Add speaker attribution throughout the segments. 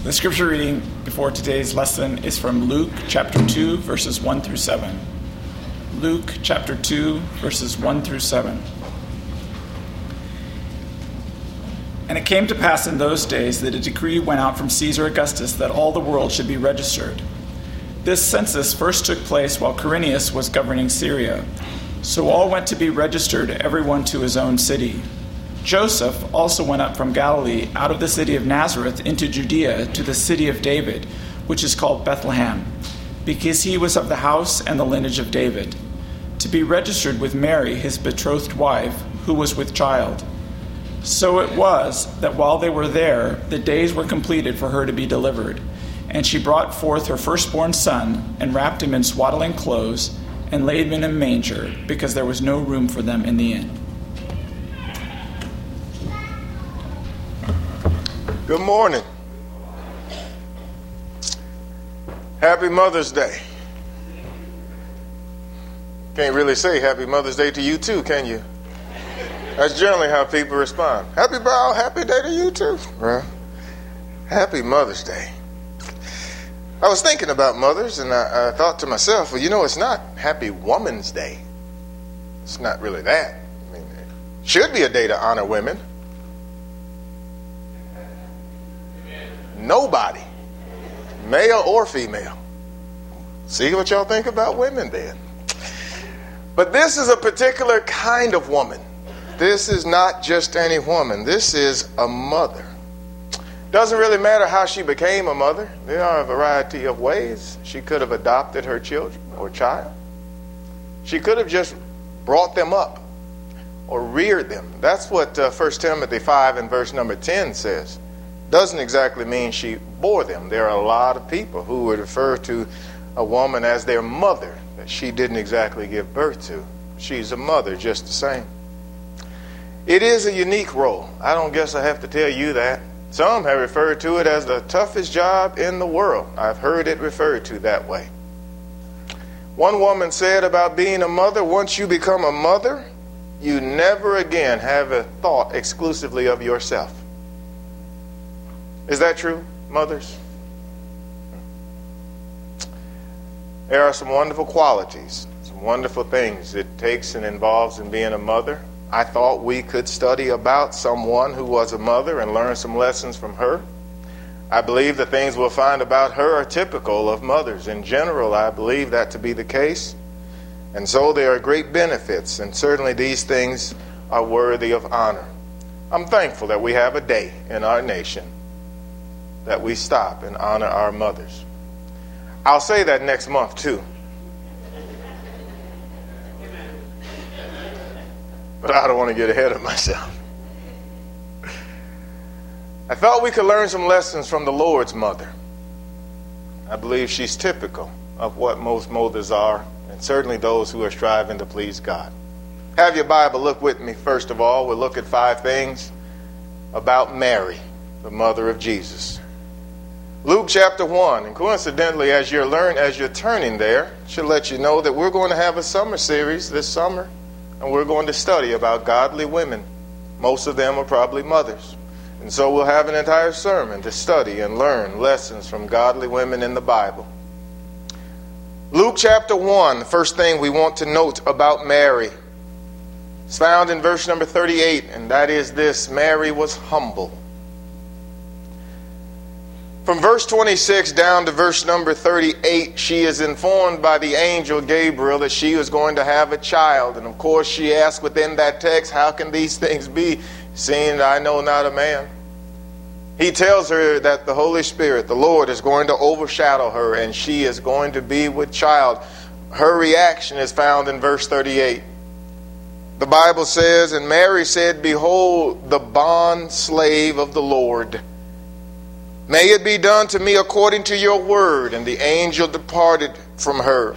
Speaker 1: The scripture reading before today's lesson is from Luke chapter 2, verses 1 through 7. Luke chapter 2, verses 1 through 7. And it came to pass in those days that a decree went out from Caesar Augustus that all the world should be registered. This census first took place while Quirinius was governing Syria. So all went to be registered, everyone to his own city. Joseph also went up from Galilee out of the city of Nazareth into Judea to the city of David, which is called Bethlehem, because he was of the house and the lineage of David, to be registered with Mary, his betrothed wife, who was with child. So it was that while they were there, the days were completed for her to be delivered. And she brought forth her firstborn son, and wrapped him in swaddling clothes, and laid him in a manger, because there was no room for them in the inn.
Speaker 2: Good morning. Happy Mother's Day. Can't really say Happy Mother's Day to you too, can you? That's generally how people respond. Happy day to you too. Well, Happy Mother's Day. I was thinking about mothers, and I thought to myself, well, you know, it's not Happy Woman's Day. It's not really that. I mean, it should be a day to honor women. Nobody, male or female. See what y'all think about women then. But this is a particular kind of woman. This is not just any woman. This is a mother. Doesn't really matter how she became a mother. There are a variety of ways. She could have adopted her children or child. She could have just brought them up or reared them. That's what 1 Timothy 5 and verse number 10 says. Doesn't exactly mean she bore them. There are a lot of people who would refer to a woman as their mother that she didn't exactly give birth to. She's a mother just the same. It is a unique role. I don't guess I have to tell you that. Some have referred to it as the toughest job in the world. I've heard it referred to that way. One woman said about being a mother, once you become a mother, you never again have a thought exclusively of yourself. Is that true, mothers? There are some wonderful qualities, some wonderful things it takes and involves in being a mother. I thought we could study about someone who was a mother and learn some lessons from her. I believe the things we'll find about her are typical of mothers. In general, I believe that to be the case. And so there are great benefits, and certainly these things are worthy of honor. I'm thankful that we have a day in our nation that we stop and honor our mothers. I'll say that next month too. But I don't want to get ahead of myself. I thought we could learn some lessons from the Lord's mother. I believe she's typical of what most mothers are, and certainly those who are striving to please God. Have your Bible, look with me first of all. We'll look at 5 things about Mary, the mother of Jesus. Luke chapter 1, and coincidentally, as you're turning there, should let you know that we're going to have a summer series this summer, and we're going to study about godly women. Most of them are probably mothers. And so we'll have an entire sermon to study and learn lessons from godly women in the Bible. Luke chapter 1, the first thing we want to note about Mary is found in verse number 38, and that is this: Mary was humble. From verse 26 down to verse number 38, she is informed by the angel Gabriel that she is going to have a child. And of course she asks within that text, how can these things be, seeing that I know not a man? He tells her that the Holy Spirit, the Lord, is going to overshadow her and she is going to be with child. Her reaction is found in verse 38. The Bible says, and Mary said, behold, the bond slave of the Lord. May it be done to me according to your word. And the angel departed from her.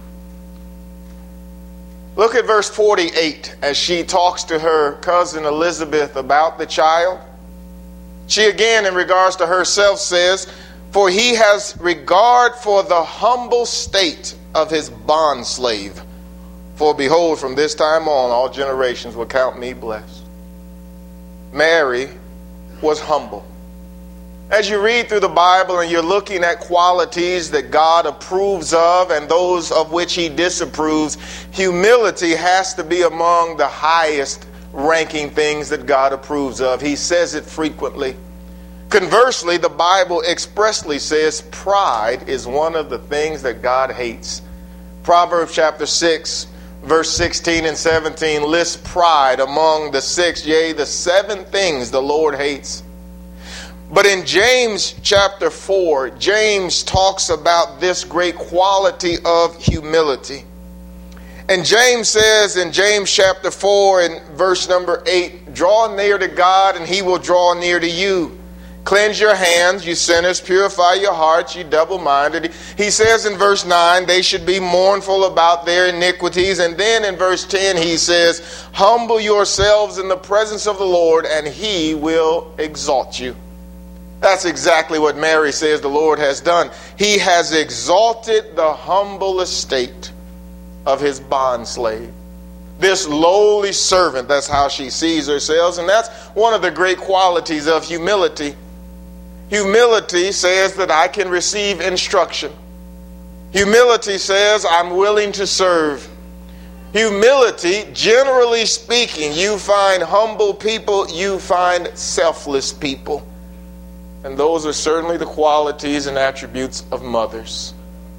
Speaker 2: Look at verse 48 as she talks to her cousin Elizabeth about the child. She again, in regards to herself, says, for he has regard for the humble state of his bondslave. For behold, from this time on, all generations will count me blessed. Mary was humble. As you read through the Bible and you're looking at qualities that God approves of and those of which he disapproves, humility has to be among the highest ranking things that God approves of. He says it frequently. Conversely, the Bible expressly says pride is one of the things that God hates. Proverbs chapter 6, verse 16 and 17 lists pride among the 6, yea, the 7 things the Lord hates. But in James chapter 4, James talks about this great quality of humility. And James says in James chapter 4 and verse number 8, draw near to God and he will draw near to you. Cleanse your hands, you sinners. Purify your hearts, you double-minded. He says in verse 9, they should be mournful about their iniquities. And then in verse 10, he says, humble yourselves in the presence of the Lord and he will exalt you. That's exactly what Mary says the Lord has done. He has exalted the humble estate of his bondslave. This lowly servant, that's how she sees herself. And that's one of the great qualities of humility. Humility says that I can receive instruction. Humility says I'm willing to serve. Humility, generally speaking, you find humble people, you find selfless people. And those are certainly the qualities and attributes of mothers.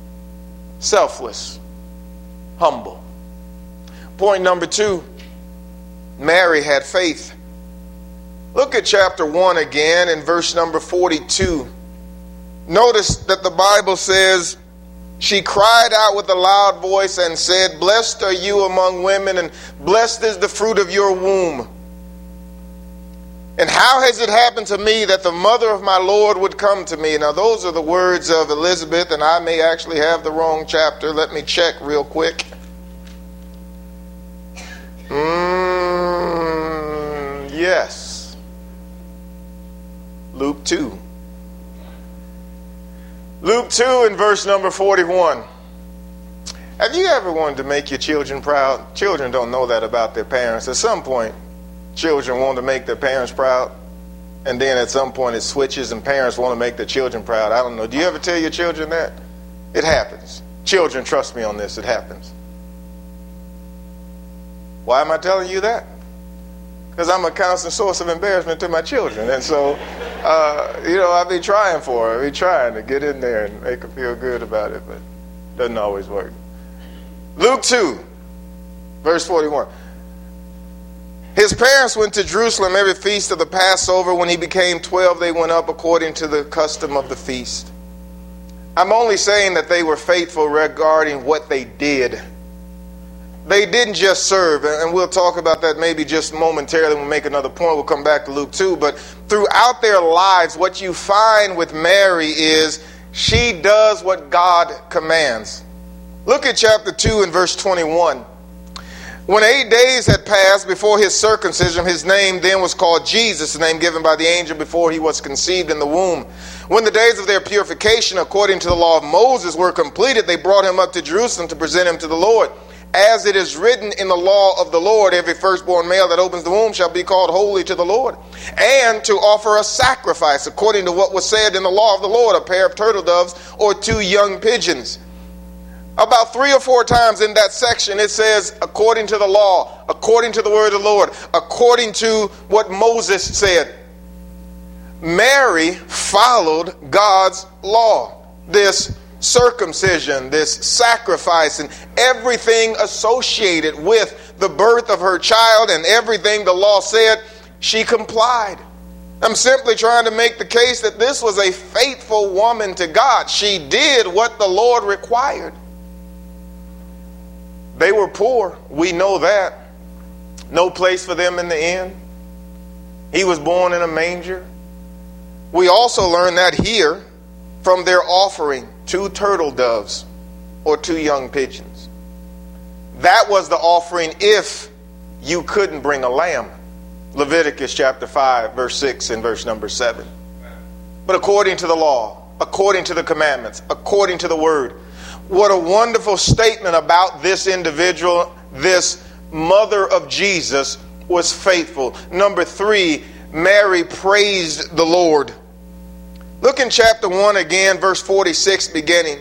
Speaker 2: Selfless, humble. Point number 2, Mary had faith. Look at chapter 1 again in verse number 42. Notice that the Bible says, she cried out with a loud voice and said, blessed are you among women, and blessed is the fruit of your womb. And how has it happened to me that the mother of my Lord would come to me? Now, those are the words of Elizabeth, and I may actually have the wrong chapter. Let me check real quick. Yes. Luke 2. Luke 2 in verse number 41. Have you ever wanted to make your children proud? Children don't know that about their parents. At some point, children want to make their parents proud, and then at some point it switches and parents want to make their children proud. I don't know. Do you ever tell your children that? It happens. Children, trust me on this, it happens. Why am I telling you that? Because I'm a constant source of embarrassment to my children. And so, I be trying for her. I be trying to get in there and make her feel good about it, but it doesn't always work. Luke 2, verse 41. His parents went to Jerusalem every feast of the Passover. When he became 12, they went up according to the custom of the feast. I'm only saying that they were faithful regarding what they did. They didn't just serve, and we'll talk about that maybe just momentarily when we make another point. We'll come back to Luke 2. But throughout their lives, what you find with Mary is she does what God commands. Look at chapter 2 and verse 21. When 8 days had passed before his circumcision, his name then was called Jesus, the name given by the angel before he was conceived in the womb. When the days of their purification, according to the law of Moses, were completed, they brought him up to Jerusalem to present him to the Lord. As it is written in the law of the Lord, every firstborn male that opens the womb shall be called holy to the Lord. And to offer a sacrifice, according to what was said in the law of the Lord, a pair of turtle doves or 2 young pigeons. About 3 or 4 times in that section, it says, according to the law, according to the word of the Lord, according to what Moses said. Mary followed God's law. This circumcision, this sacrifice, and everything associated with the birth of her child and everything the law said, she complied. I'm simply trying to make the case that this was a faithful woman to God. She did what the Lord required. They were poor. We know that. No place for them in the inn. He was born in a manger. We also learn that here from their offering, 2 turtle doves or 2 young pigeons. That was the offering if you couldn't bring a lamb. Leviticus chapter 5, verse 6 and verse number 7. But according to the law, according to the commandments, according to the word, what a wonderful statement about this individual, this mother of Jesus, was faithful. Number 3, Mary praised the Lord. Look in chapter 1 again, verse 46 beginning.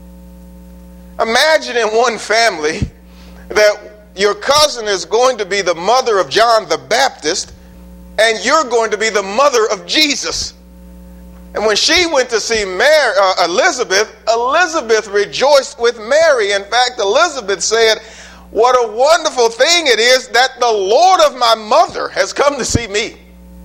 Speaker 2: Imagine in one family that your cousin is going to be the mother of John the Baptist and you're going to be the mother of Jesus. And when she went to see Elizabeth, Elizabeth rejoiced with Mary. In fact, Elizabeth said, "What a wonderful thing it is that the Lord of my mother has come to see me."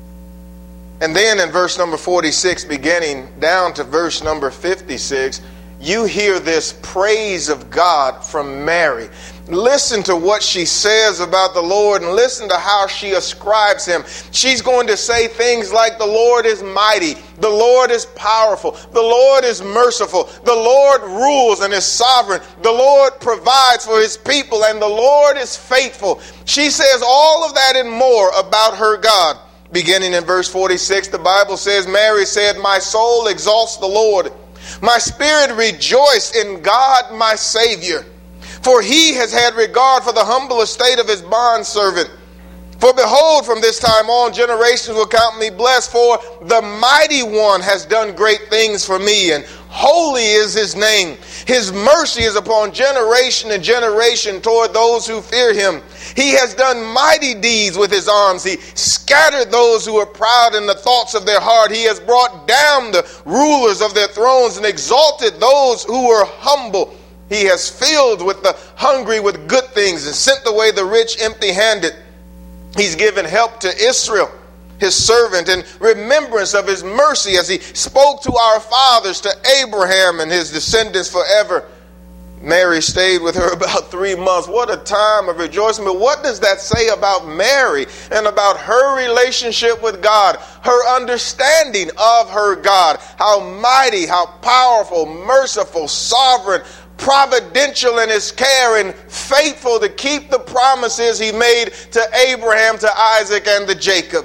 Speaker 2: And then in verse number 46, beginning down to verse number 56, you hear this praise of God from Mary. Listen to what she says about the Lord and listen to how she ascribes him. She's going to say things like, the Lord is mighty, the Lord is powerful, the Lord is merciful, the Lord rules and is sovereign, the Lord provides for his people, and the Lord is faithful. She says all of that and more about her God. Beginning in verse 46, the Bible says, Mary said, "My soul exalts the Lord. My spirit rejoiced in God my Savior. For he has had regard for the humble estate of his bondservant. For behold, from this time on, generations will count me blessed. For the mighty one has done great things for me, and holy is his name. His mercy is upon generation and generation toward those who fear him. He has done mighty deeds with his arms. He scattered those who are proud in the thoughts of their heart. He has brought down the rulers of their thrones and exalted those who were humble. He has filled with the hungry with good things and sent away the rich empty-handed. He's given help to Israel, his servant, in remembrance of his mercy as he spoke to our fathers, to Abraham and his descendants forever." Mary stayed with her about 3 months. What a time of rejoicing. But what does that say about Mary and about her relationship with God, her understanding of her God? How mighty, how powerful, merciful, sovereign, providential in his care, and faithful to keep the promises he made to Abraham, to Isaac, and to Jacob.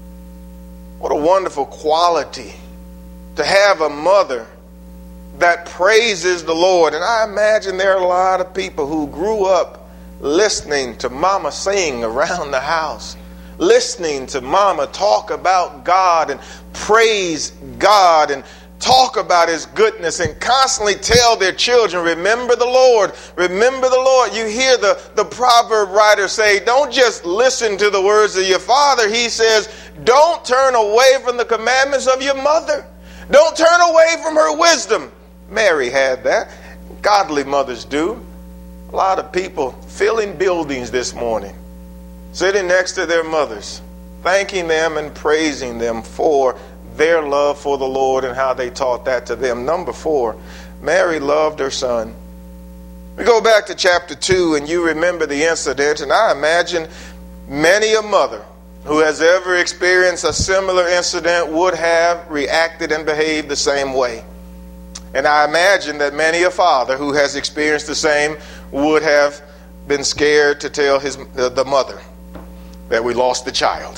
Speaker 2: What a wonderful quality to have a mother that praises the Lord. And I imagine there are a lot of people who grew up listening to Mama sing around the house, listening to Mama talk about God and praise God and talk about his goodness and constantly tell their children, remember the Lord, remember the Lord. You hear the proverb writer say, don't just listen to the words of your father. He says, don't turn away from the commandments of your mother. Don't turn away from her wisdom. Mary had that. Godly mothers do. A lot of people filling buildings this morning, sitting next to their mothers, thanking them and praising them for their love for the Lord and how they taught that to them. Number 4, Mary loved her son. We go back to chapter 2 and you remember the incident, and I imagine many a mother who has ever experienced a similar incident would have reacted and behaved the same way. And I imagine that many a father who has experienced the same would have been scared to tell the mother that we lost the child.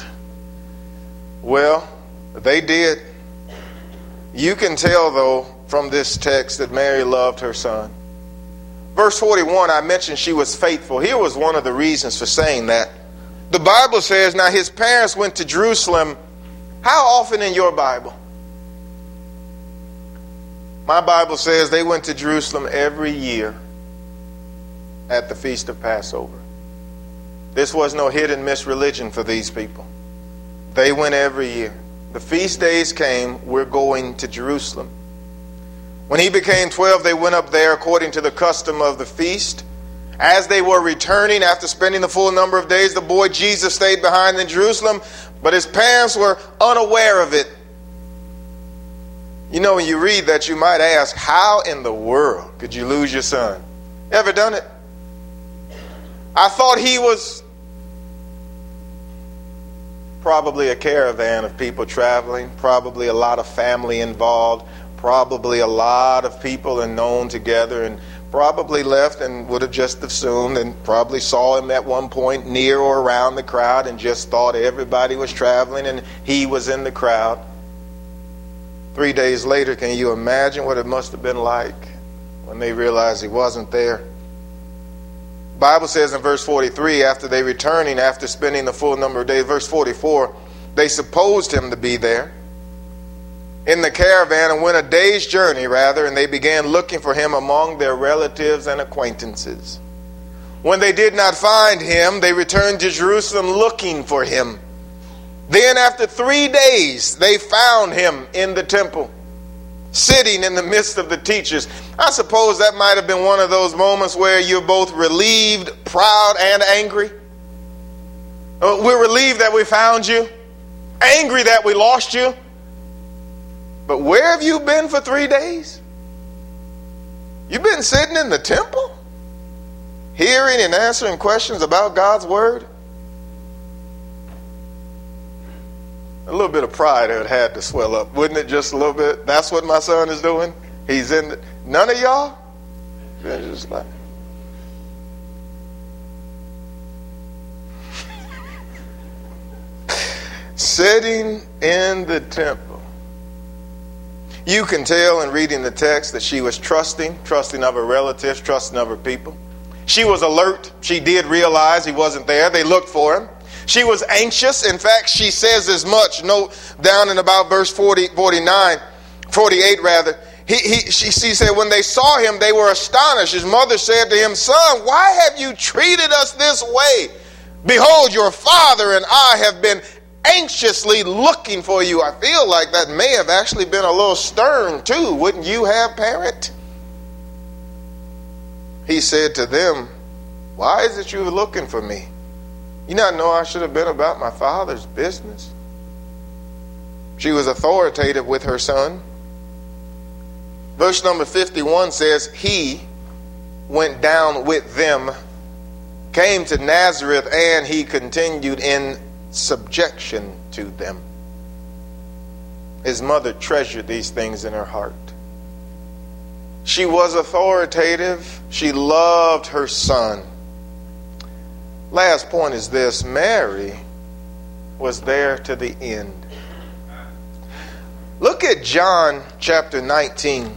Speaker 2: Well, they did. You can tell, though, from this text that Mary loved her son. Verse 41, I mentioned she was faithful. Here was one of the reasons for saying that. The Bible says, now his parents went to Jerusalem. How often in your Bible? My Bible says they went to Jerusalem every year at the Feast of Passover. This was no hit and miss religion for these people. They went every year. The feast days came, we're going to Jerusalem. When he became 12, they went up there according to the custom of the feast. As they were returning after spending the full number of days, the boy Jesus stayed behind in Jerusalem, but his parents were unaware of it. You know, when you read that, you might ask, how in the world could you lose your son? Ever done it? I thought he was probably a caravan of people traveling, probably a lot of family involved, probably a lot of people and known together, and probably left and would have just assumed and probably saw him at one point near or around the crowd and just thought everybody was traveling and he was in the crowd. 3 days later, can you imagine what it must have been like when they realized he wasn't there? The Bible says in verse 43, after they returning, after spending the full number of days, verse 44, they supposed him to be there. in the caravan and went a day's journey, rather, and they began looking for him among their relatives and acquaintances. When they did not find him, they returned to Jerusalem looking for him. Then after 3 days, they found him in the temple, sitting in the midst of the teachers. I suppose that might have been one of those moments where you're both relieved, proud, and angry. We're relieved that we found you, angry that we lost you. But where have you been for 3 days? You've been sitting in the temple, hearing and answering questions about God's word. A little bit of pride had to swell up, wouldn't it? Just a little bit. That's what my son is doing. He's in the, none of y'all? They're just like, sitting in the temple. You can tell in reading the text that she was trusting of her relatives, trusting of her people. She was alert. She did realize he wasn't there. They looked for him. She was anxious. In fact, she says as much. Note down in about verse 48 rather. She said, when they saw him, they were astonished. His mother said to him, "Son, why have you treated us this way? Behold, your father and I have been anxiously looking for you." I feel like that may have actually been a little stern too. Wouldn't you have, parent? He said to them, "Why is it you're looking for me? You not know I should have been about my father's business?" She was authoritative with her son. Verse number 51 says, he went down with them, came to Nazareth, and he continued in subjection to them. His mother treasured these things in her heart. She was authoritative. She loved her son. Last point is this: Mary was there to the end. Look at John chapter 19.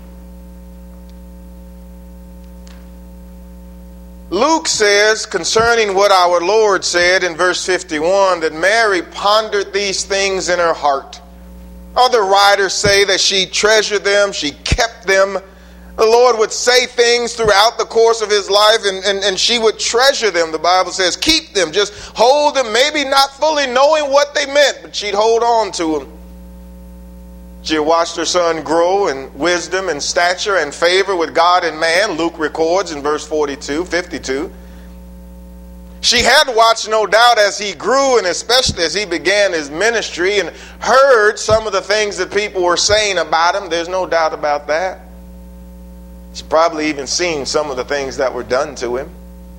Speaker 2: Luke says concerning what our Lord said in verse 51 that Mary pondered these things in her heart. Other writers say that she treasured them, she kept them. The Lord would say things throughout the course of his life and she would treasure them. The Bible says keep them, just hold them, maybe not fully knowing what they meant, but she'd hold on to them. She watched her son grow in wisdom and stature and favor with God and man, Luke records in verse 52. She had watched, no doubt, as he grew and especially as he began his ministry and heard some of the things that people were saying about him. There's no doubt about that. She's probably even seen some of the things that were done to him.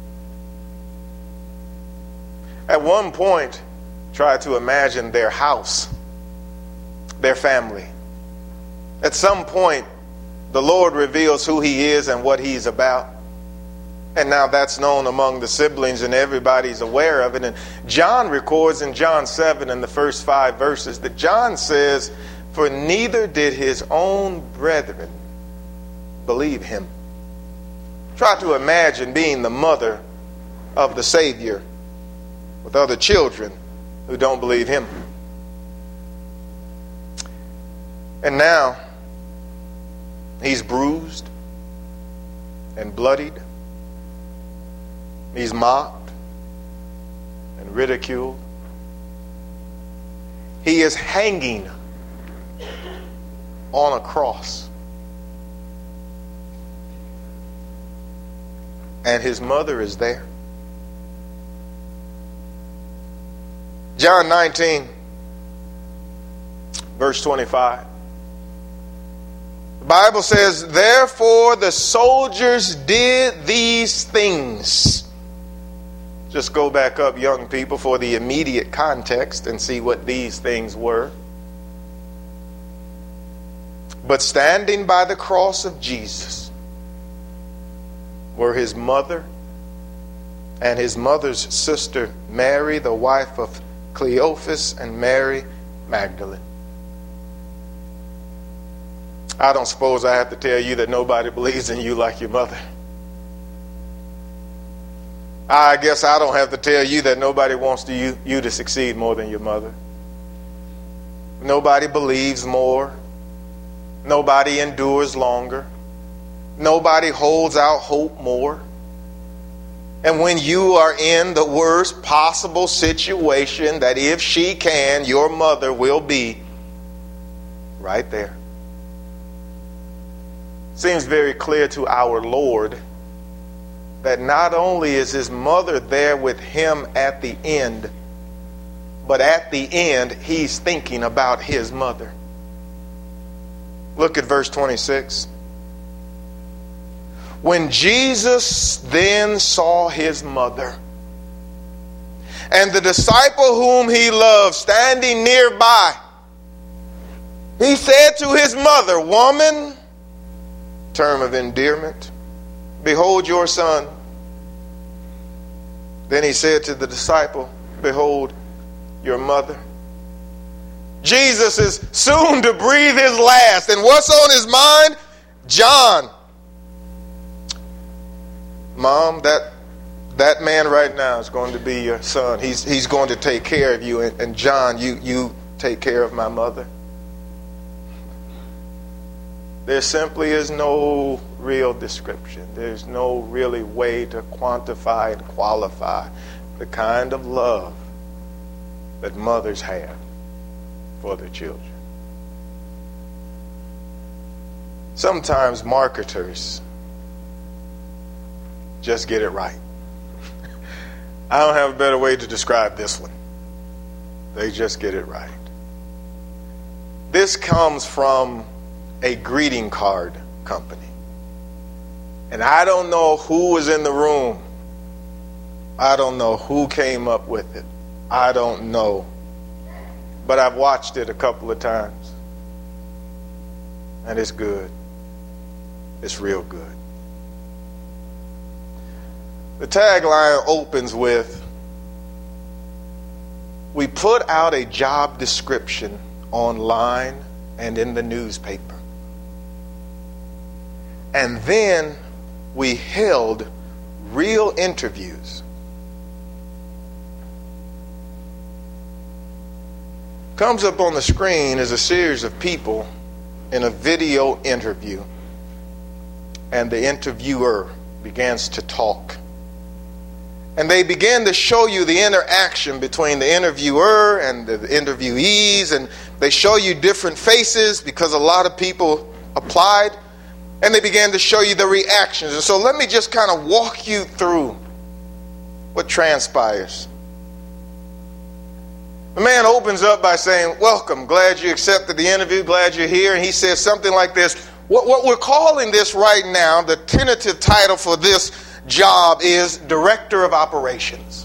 Speaker 2: At one point, try to imagine their house, their family. At some point, the Lord reveals who he is and what he's about. And now that's known among the siblings and everybody's aware of it. And John records in John 7 in the first 5 verses that John says, "For neither did his own brethren believe him." Try to imagine being the mother of the Savior with other children who don't believe him. And now he's bruised and bloodied. He's mocked and ridiculed. He is hanging on a cross. And his mother is there. John 19, verse 25. The Bible says, "Therefore the soldiers did these things." Just go back up, young people, for the immediate context and see what these things were. "But standing by the cross of Jesus were his mother and his mother's sister Mary, the wife of Cleophas, and Mary Magdalene." I don't suppose I have to tell you that nobody believes in you like your mother. I guess I don't have to tell you that nobody wants you to succeed more than your mother. Nobody believes more Nobody endures longer. Nobody holds out hope more. And when you are in the worst possible situation, that if she can, your mother will be right there. Seems very clear to our Lord that not only is his mother there with him at the end, but at the end, he's thinking about his mother. Look at verse 26. When Jesus then saw his mother and the disciple whom he loved standing nearby, he said to his mother, "Woman," term of endearment, "behold your son." Then he said to the disciple, "Behold your mother." Jesus is soon to breathe his last. And what's on his mind? John. Mom, that man right now is going to be your son. He's going to take care of you. And John, you take care of my mother. There simply is no real description. There's no really way to quantify and qualify the kind of love that mothers have for their children. Sometimes marketers just get it right. I don't have a better way to describe this one. They just get it right. This comes from a greeting card company. And I don't know who was in the room. I don't know who came up with it. I don't know. But I've watched it a couple of times. And it's good. It's real good. The tagline opens with, "We put out a job description online and in the newspaper. And then we held real interviews." Comes up on the screen is a series of people in a video interview. And the interviewer begins to talk. And they begin to show you the interaction between the interviewer and the interviewees. And they show you different faces because a lot of people applied. And they began to show you the reactions. And so let me just kind of walk you through what transpires. The man opens up by saying, "Welcome, glad you accepted the interview, glad you're here." And he says something like this, what we're calling this right now, the tentative title for this job is Director of Operations.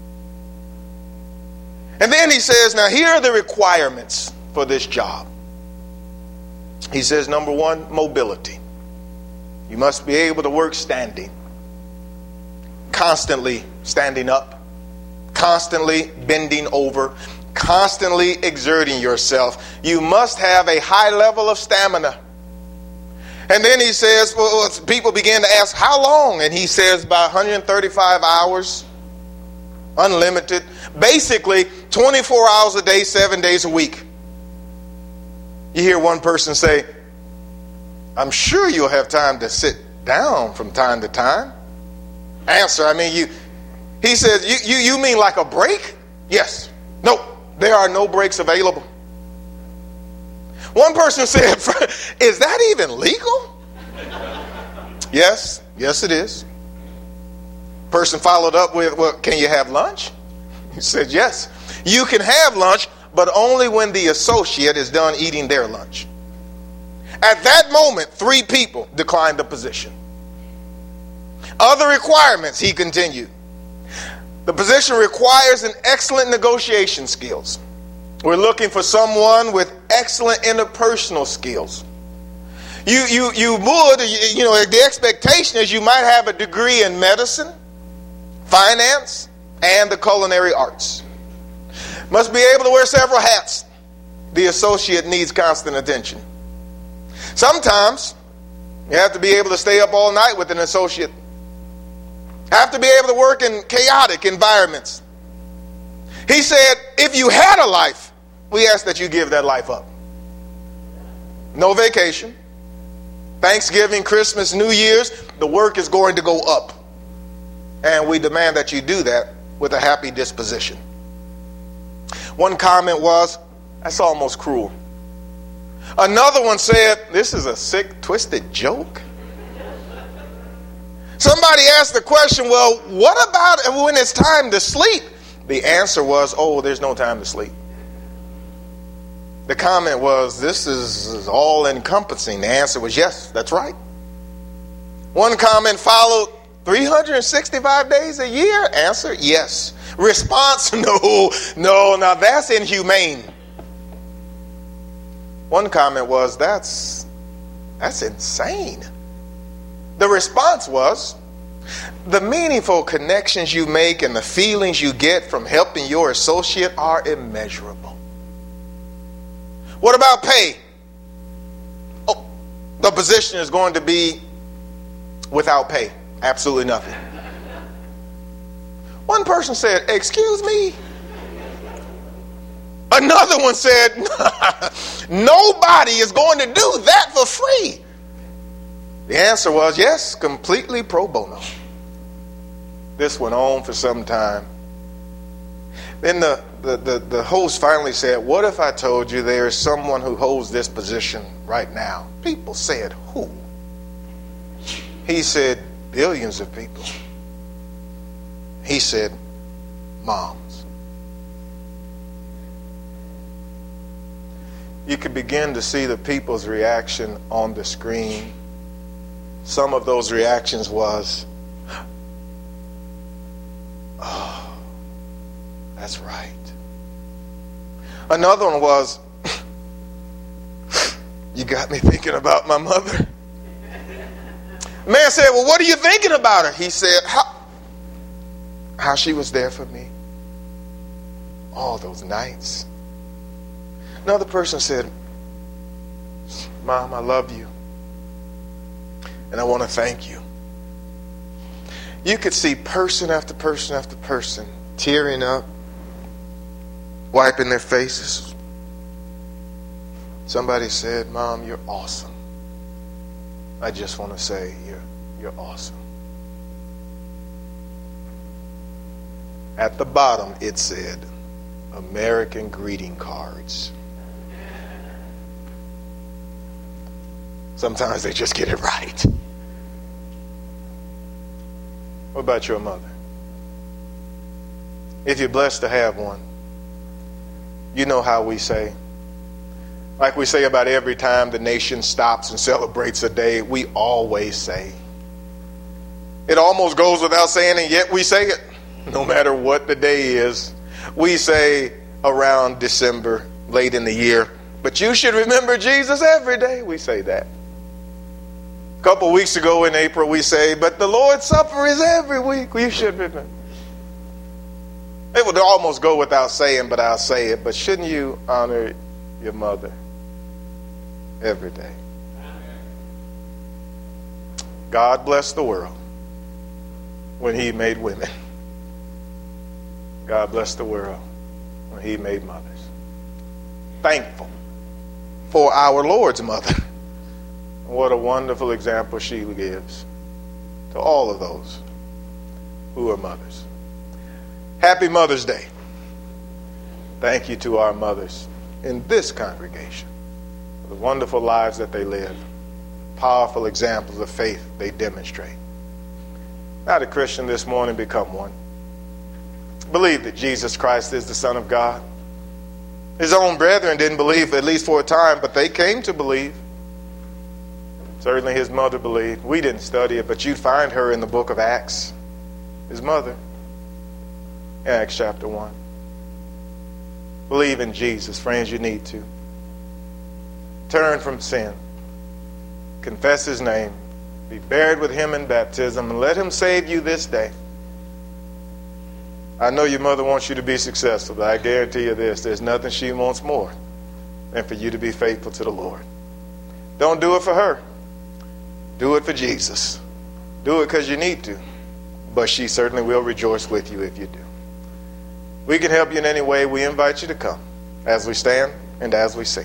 Speaker 2: And then he says, now here are the requirements for this job. He says, number one, mobility. You must be able to work standing, constantly standing up, constantly bending over, constantly exerting yourself. You must have a high level of stamina. And then he says, well, people begin to ask, how long? And he says, by 135 hours, unlimited. Basically, 24 hours a day, 7 days a week. You hear one person say, I'm sure you'll have time to sit down from time to time. Answer, he says, you mean like a break? Yes. No, there are no breaks available. One person said, is that even legal? Yes it is. Person followed up with, well, can you have lunch? He said, yes. You can have lunch, but only when the associate is done eating their lunch. At that moment, 3 people declined the position. Other requirements, he continued. The position requires an excellent negotiation skills. We're looking for someone with excellent interpersonal skills. The expectation is you might have a degree in medicine, finance, and the culinary arts. Must be able to wear several hats. The associate needs constant attention. Sometimes you have to be able to stay up all night with an associate. Have to be able to work in chaotic environments. He said, if you had a life, we ask that you give that life up. no vacation. Thanksgiving, Christmas, New Year's, the work is going to go up. And we demand that you do that with a happy disposition. One comment was, that's almost cruel. Another one said, this is a sick, twisted joke. Somebody asked the question, well, what about when it's time to sleep? The answer was, oh, there's no time to sleep. The comment was, this is all encompassing. The answer was, yes, that's right. One comment followed, 365 days a year? Answer, yes. Response, no, now that's inhumane. One comment was, that's insane. The response was, the meaningful connections you make and the feelings you get from helping your associate are immeasurable. What about pay? Oh, the position is going to be without pay. Absolutely nothing. One person said, excuse me? Another one said, nobody is going to do that for free. The answer was, yes, completely pro bono. This went on for some time. Then the host finally said, what if I told you there is someone who holds this position right now? People said, who? He said, billions of people. He said, moms. You could begin to see the people's reaction on the screen. Some of those reactions was, oh, that's right. Another one was, you got me thinking about my mother. The man said, well, what are you thinking about her? He said, how she was there for me all those nights. Another person said, Mom, I love you. And I want to thank you. You could see person after person after person tearing up, wiping their faces. Somebody said, Mom, you're awesome. I just want to say you're awesome. At the bottom it said, American greeting cards. Sometimes they just get it right. What about your mother? If you're blessed to have one, you know how we say, like we say about every time the nation stops and celebrates a day, we always say. It almost goes without saying, and yet we say it. No matter what the day is, we say around December, late in the year, but you should remember Jesus every day. We say that. A couple weeks ago in April, we say, but the Lord's Supper is every week. You should remember. It would almost go without saying, but I'll say it. But shouldn't you honor your mother every day? God bless the world when He made women. God bless the world when He made mothers. Thankful for our Lord's mother. What a wonderful example she gives to all of those who are mothers. Happy Mother's Day. Thank you to our mothers in this congregation for the wonderful lives that they live, powerful examples of faith they demonstrate. Not a Christian this morning, become one. Believe that Jesus Christ is the Son of God. His own brethren didn't believe, at least for a time, but they came to believe. Certainly his mother believed. We didn't study it, but you'd find her in the book of Acts. His mother. Acts chapter 1. Believe in Jesus, friends, you need to. Turn from sin. Confess His name. Be buried with Him in baptism, and let Him save you this day. I know your mother wants you to be successful, but I guarantee you this, there's nothing she wants more than for you to be faithful to the Lord. Don't do it for her. Do it for Jesus. Do it because you need to. But she certainly will rejoice with you if you do. We can help you in any way. We invite you to come as we stand and as we sing.